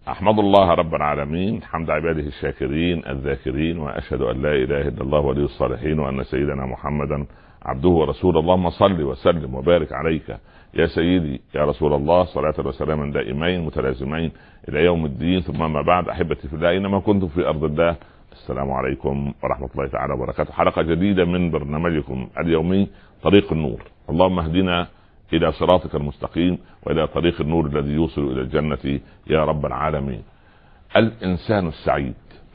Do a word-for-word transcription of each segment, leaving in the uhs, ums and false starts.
أحمد الله رب العالمين حمد عباده الشاكرين الذاكرين، وأشهد أن لا إله إلا الله ولي الصالحين، وأن سيدنا محمدا عبده ورسوله. اللهم صل وسلم وبارك عليك يا سيدي يا رسول الله، صلاة وسلاما دائمين متلازمين إلى يوم الدين. ثم ما بعد، أحبتي في الله، أينما كنتم في أرض الله، السلام عليكم ورحمة الله تعالى وبركاته. حلقة جديدة من برنامجكم اليومي طريق النور. اللهم اهدنا إلى صراطك المستقيم وإلى طريق النور الذي يوصل إلى الجنة يا رب العالمين. الإنسان السعيد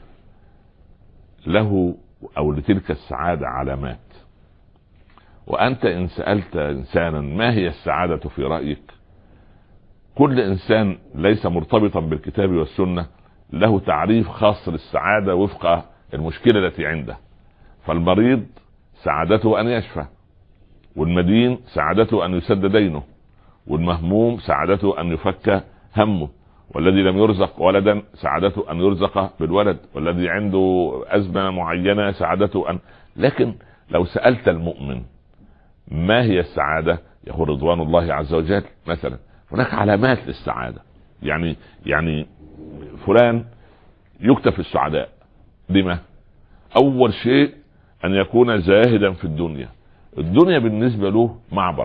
له أو لتلك السعادة علامات، وأنت إن سألت إنسانا ما هي السعادة في رأيك، كل إنسان ليس مرتبطا بالكتاب والسنة له تعريف خاص للسعادة وفق المشكلة التي عنده. فالمريض سعادته أن يشفى، والمدين سعادته أن يسد دينه، والمهموم سعادته أن يفك همه، والذي لم يرزق ولدا سعادته أن يرزق بالولد، والذي عنده أزمة معينة سعادته أن. لكن لو سألت المؤمن ما هي السعادة، يقول رضوان الله عز وجل مثلا. هناك علامات للسعادة، يعني يعني فلان يكتب في السعداء بما أول شيء أن يكون زاهدا في الدنيا. الدنيا بالنسبة له معبر،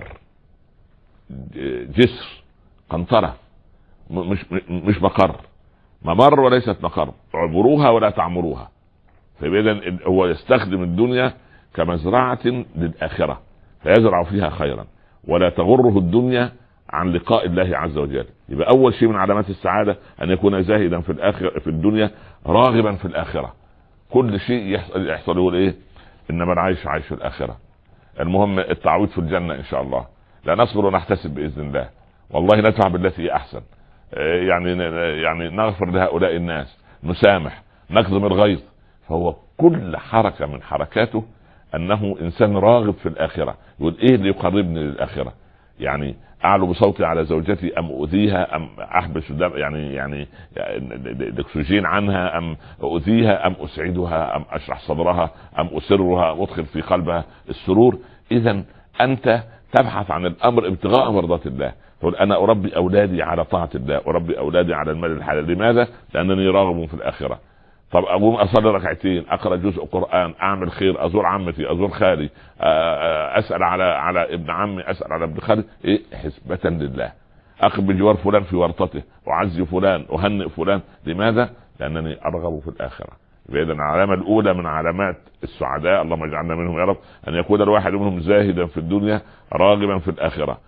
جسر، قنطرة، مش مش مقر، ممر وليست مقر، اعبروها ولا تعمروها. فإذا هو يستخدم الدنيا كمزرعة للآخرة، فيزرع فيها خيرا، ولا تغره الدنيا عن لقاء الله عز وجل. يبقى أول شيء من علامات السعادة أن يكون زاهدا في الآخرة في الدنيا، راغبا في الآخرة. كل شيء يحصل يحصل يقول إيه؟ إنما العيش عيش الآخرة. المهم التعويض في الجنة إن شاء الله. لا نصبر ونحتسب بإذن الله، والله ندفع بالتي هي أحسن. يعني يعني نغفر لهؤلاء الناس، نسامح، نكظم الغيظ. فهو كل حركة من حركاته أنه إنسان راغب في الآخرة. يقول إيه اللي يقربني للآخرة؟ يعني أعلو بصوتي على زوجتي أم أؤذيها أم أحبس دم يعني يعني الأكسجين عنها أم أؤذيها أم أسعدها أم أشرح صدرها أم أسرها أم أدخل في قلبها السرور. إذن أنت تبحث عن الأمر ابتغاء مرضات الله. تقول أنا أربي أولادي على طاعة الله، أربي أولادي على المال الحلال. لماذا؟ لأنني راغب في الآخرة. طب أقوم أصلي ركعتين، أقرأ جزء قرآن، أعمل خير، أزور عمتي، أزور خالي، أسأل على على ابن عمي، أسأل على ابن خالي، إيه؟ حسبة لله. أقف بجوار فلان في ورطته، أعزي فلان، أهنئ فلان. لماذا؟ لأنني أرغب في الآخرة. إذا العلامة الأولى من علامات السعداء، اللهم اجعلنا منهم يا رب، أن يكون الواحد منهم زاهدا في الدنيا راغبا في الآخرة.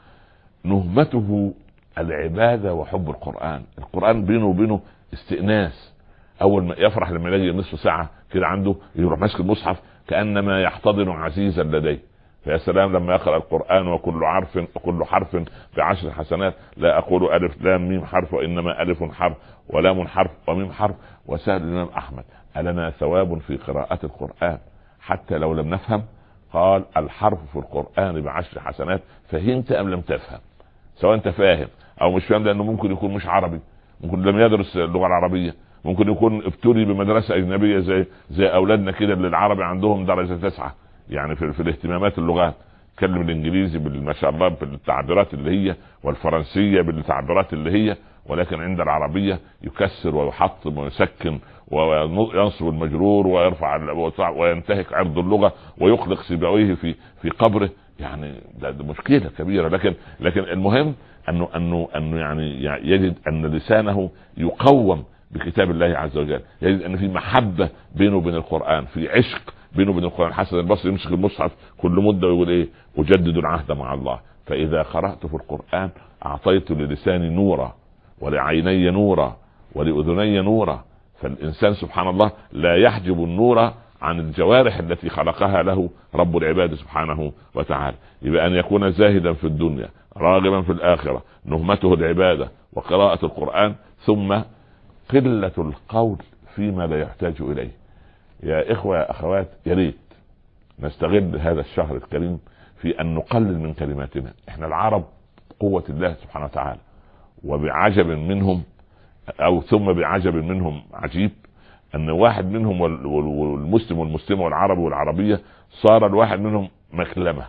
نهمته العبادة وحب القرآن. القرآن بينه وبينه استئناس. اول ما يفرح لما يلاقي نصف ساعه كده عنده، يروح ماسك المصحف كانما يحتضن عزيزا لديه. فيا سلام لما يقرا القران وكل حرف وكل حرف بعشر حسنات. لا اقول الف لام ميم حرف، وانما الف حرف ولام حرف وميم حرف. وسأل الامام احمد: ألنا ثواب في قراءه القران حتى لو لم نفهم؟ قال: الحرف في القران بعشر حسنات، فهمت ام لم تفهم. سواء انت فاهم او مش فاهم، لانه ممكن يكون مش عربي، ممكن لم يدرس اللغه العربيه، ممكن يكون ابتلي بمدرسة أجنبية زي زي أولادنا كده اللي العربي عندهم درجة تسعة يعني في, في الاهتمامات اللغات. تكلم الإنجليزي ما شاء الله بالتعبيرات اللي هي، والفرنسية بالتعبيرات اللي هي، ولكن عند العربية يكسر ويحطم ويسكن وينصب المجرور ويرفع وينتهك عرض اللغة ويخلق سيبويه في في قبره. يعني ده, ده مشكلة كبيرة. لكن لكن المهم أنه أنه أنه يعني يجد أن لسانه يقوم بكتاب الله عز وجل، يجد ان في محبة بينه وبين القرآن، في عشق بينه وبين القرآن. حسن البصري يمسك المصحف كل مدة ويقول ايه؟ اجدد العهد مع الله، فاذا قرأت في القرآن اعطيت للساني نورا، ولعيني نورا، ولأذني نورا. فالانسان سبحان الله لا يحجب النور عن الجوارح التي خلقها له رب العباد سبحانه وتعالى. يبقى ان يكون زاهدا في الدنيا راغبا في الآخرة، نهمته العبادة وقراءة القرآن، ثم قلة القول فيما لا يحتاج إليه. يا إخوة يا أخوات، يا ريت نستغل هذا الشهر الكريم في أن نقلل من كلماتنا. إحنا العرب قوة الله سبحانه وتعالى، وبعجب منهم أو ثم بعجب منهم عجيب أن واحد منهم والمسلم والمسلمة والعرب والعربية صار الواحد منهم مكلمة،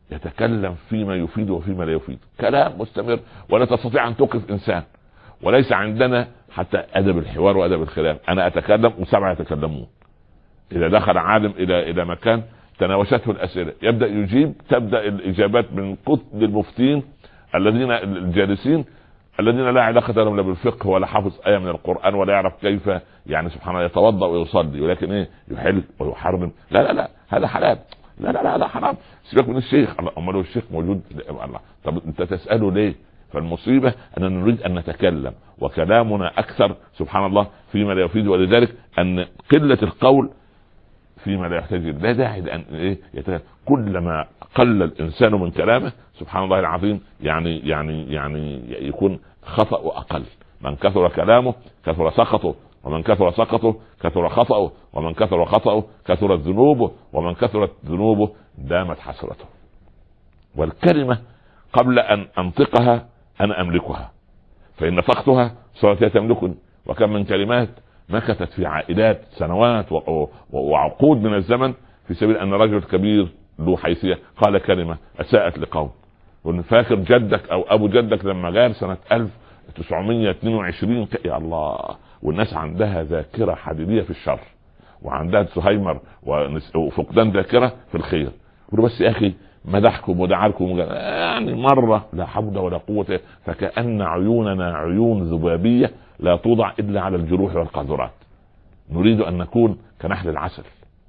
يتكلم فيما يفيد وفيما لا يفيد، كلام مستمر ولا تستطيع أن توقف إنسان. وليس عندنا حتى ادب الحوار وادب الخلاف. انا اتكلم وسبعه يتكلمون. اذا دخل عالم الى الى مكان تناوشته الاسئله يبدا يجيب، تبدا الاجابات من كتب المفتين الذين الجالسين الذين لا علاقه لهم لا بالفقه ولا حافظ ايه من القران ولا يعرف كيف يعني سبحان الله يتوضا ويصلي، ولكن ايه يحل ويحرم. لا لا لا هذا حلال، لا لا لا هذا حرام، سيبك من الشيخ. الله امال هو الشيخ موجود؟ الله طب انت تساله ليه؟ فالمصيبه اننا نريد ان نتكلم وكلامنا اكثر سبحان الله فيما لا يفيد، ولذلك ان قله القول فيما لا يحتاج، لا داعي لان ايه يتكلم. كلما قل الانسان من كلامه سبحان الله العظيم يعني يعني يعني يكون خطأ اقل. من كثر كلامه كثر سخطه، ومن كثر سخطه كثر خطأه، ومن كثر خطأه كثرت ذنوبه، ومن كثرت ذنوبه دامت حسرته. والكلمة قبل ان انطقها انا املكها، فان نطقتها صارت هي تملكني. وكم من كلمات مكثت في عائلات سنوات وعقود من الزمن في سبيل ان رجل كبير له حيثية قال كلمة اساءت لقوم. ونفاكر جدك او ابو جدك لما جاء سنة ألف وتسعمائة واثنين وعشرين يا الله، والناس عندها ذاكرة حديدية في الشر، وعندها زهايمر وفقدان ذاكرة في الخير. بس يا اخي مدحكم ودعاكم يعني مرة لا حول ولا قوة، فكأن عيوننا عيون ذبابية لا توضع إلا على الجروح والقاذورات. نريد أن نكون كنحل العسل.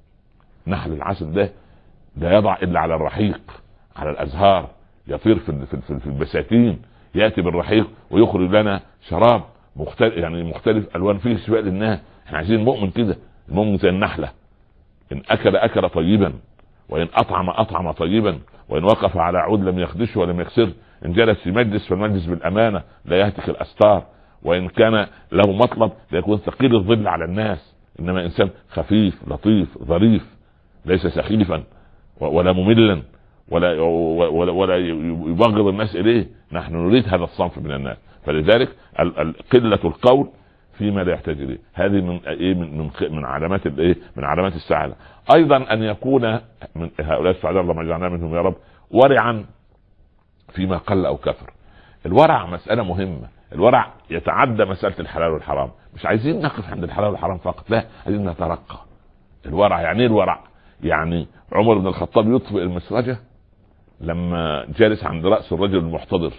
نحل العسل ده لا يضع إلا على الرحيق، على الأزهار، يطير في في في البساتين، يأتي بالرحيق ويخرج لنا شراب مختلف يعني مختلف ألوان فيه شفاء للناس. احنا عايزين المؤمن كده، المؤمن زي النحلة، إن أكل أكل طيبا، وإن أطعم أطعم طيبا، وإن وقف على عود لم يخدشه ولم يكسر، إن جلس في مجلس فالمجلس بالأمانة لا يهتك الأستار، وإن كان له مطلب لا يكون ثقيل الظل على الناس، إنما إنسان خفيف لطيف ظريف، ليس سخيفا ولا مملا ولا ولا, ولا يبغض الناس إليه. نحن نريد هذا الصنف من الناس. فلذلك قلة القول فيما لا يحتاج إليه هذه من إيه من من علامات الإيه من علامات السعادة. أيضا أن يكون من هؤلاء السعداء اللهم اجعلنا منهم يا رب ورعا فيما قل أو كثر. الورع مسألة مهمة. الورع يتعدى مسألة الحلال والحرام. مش عايزين نقف عند الحلال والحرام فقط، لا عايزين نترقى. الورع يعني ايه الورع؟ يعني عمر بن الخطاب يطفئ المسرجة لما جالس عند رأس الرجل المحتضر،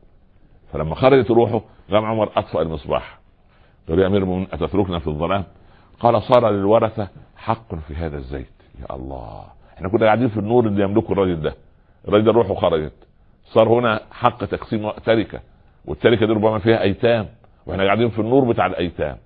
فلما خرجت روحه قام عمر أطفأ المصباح. قال يا أمير المؤمنين أتتركنا في الظلام؟ قال صار للورثة حق في هذا الزيت. يا الله، احنا كنا قاعدين في النور اللي يملكه الراجل ده، الراجل ده روحه خرجت، صار هنا حق تقسيم تركة، والتركة دي ربما فيها أيتام، واحنا قاعدين في النور بتاع الأيتام.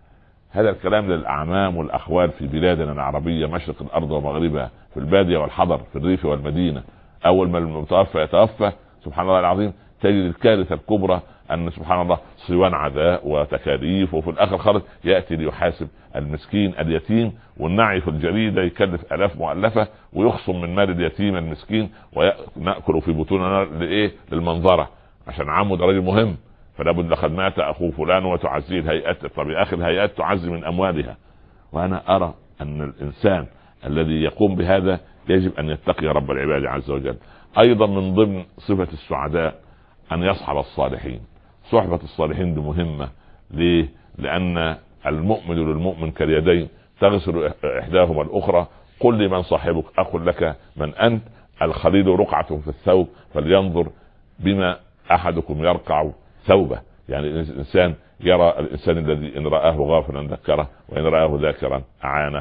هذا الكلام للأعمام والأخوال في بلادنا العربية مشرق الأرض ومغربها، في البادية والحضر، في الريف والمدينة. أول ما المتوفى يتوفى سبحان الله العظيم تجد الكارثة الكبرى أن سبحان الله صوان عداء وتكاليف، وفي الآخر خالص يأتي ليحاسب المسكين اليتيم، والنعي في الجريدة يكلف آلاف مؤلفة ويخصم من مال اليتيم المسكين ونأكل في بطوننا لإيه؟ للمنظرة، عشان عمه ده راجل مهم فلا بد لقد مات أخو فلان وتعزيه الهيئات. طب يا أخي الهيئات تعزي من أموالها. وأنا أرى أن الإنسان الذي يقوم بهذا يجب أن يتقي رب العباد عز وجل. أيضا من ضمن صفة السعداء أن يصحب الصالحين. صحبة الصالحين دي مهمة. ليه؟ لأن المؤمن للمؤمن كاليدين تغسل إحداهما الأخرى. قل لمن صاحبك أقول لك من أنت؟ الخليل رقعة في الثوب فلينظر بما أحدكم يرقع ثوبه. يعني الإنسان يرى الإنسان الذي إن رآه غافلا ذكره، وإن رآه ذاكرا أعانه،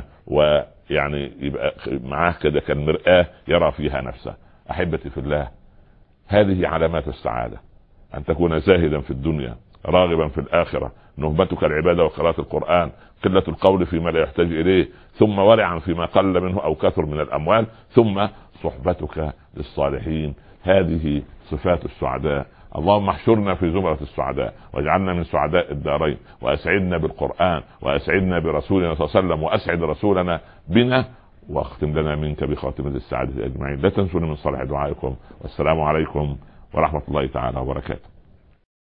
ويعني يبقى معاه كده كالمرآة يرى فيها نفسه. أحبتي في الله، هذه علامات السعادة، أن تكون زاهدا في الدنيا راغبا في الآخرة، نهبتك العبادة وقراءة القرآن، قلة القول فيما لا يحتاج إليه، ثم ورعا فيما قل منه أو كثر من الأموال، ثم صحبتك للصالحين. هذه صفات السعداء. اللهم احشرنا في زمرة السعداء، واجعلنا من سعداء الدارين، واسعدنا بالقرآن، واسعدنا برسولنا صلى الله عليه وسلم، واسعد رسولنا بنا، واختم لنا منك بخاتمة السعادة أجمعين. لا تنسوني من صالح دعائكم، والسلام عليكم ورحمة الله تعالى وبركاته.